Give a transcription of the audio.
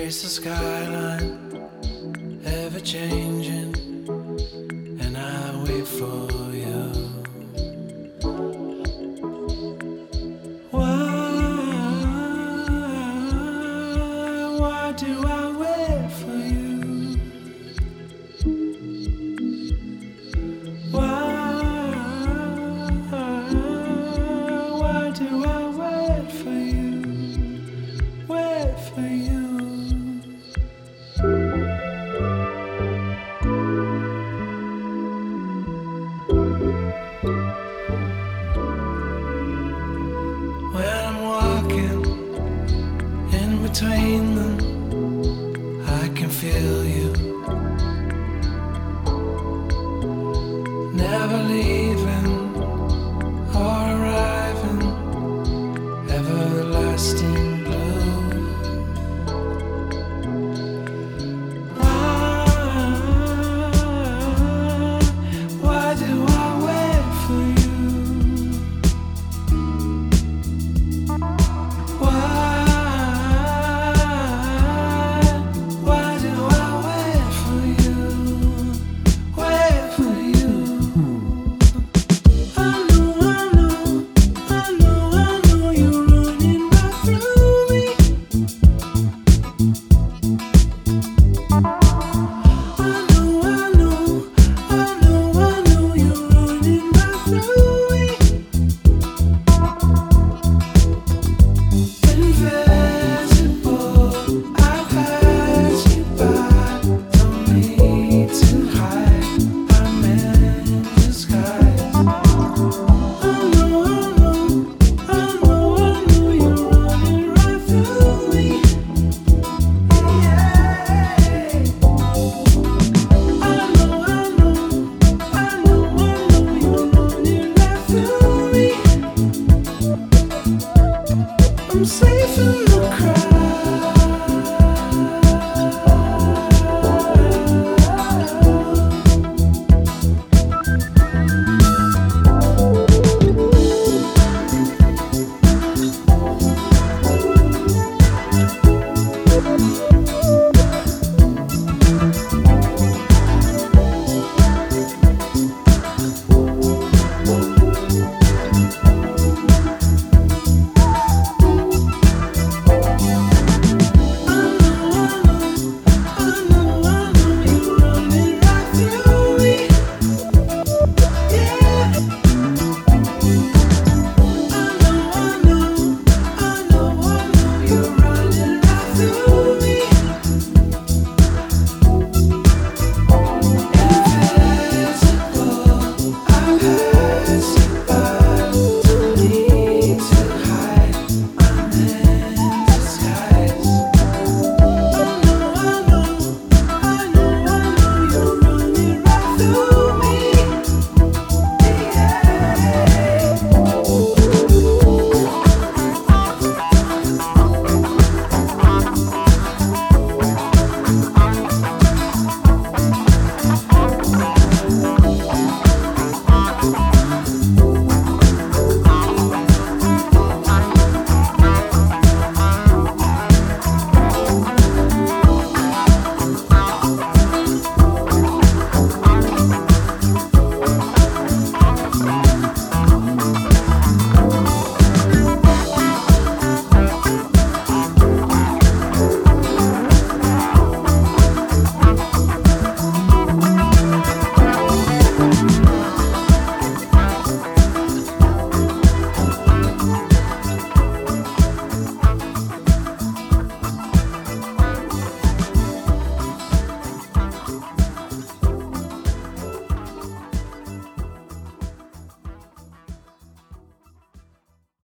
trace the skyline, ever changing, and I wait for you. Why do I wait for you? Why do I wait for you? Wait for you. When I'm walking in between them, I can feel you. Never leaving or arriving, everlasting blue. Why do I wait for you? Why do I wait for you? Wait for you. I know you're running right through me. I know you're running right through me. Invisible, I pass you by. Don't need to hide. I'm in disguise. I know you're running right through me. Yeah. I know you're running right through me. I'm safe in the crowd.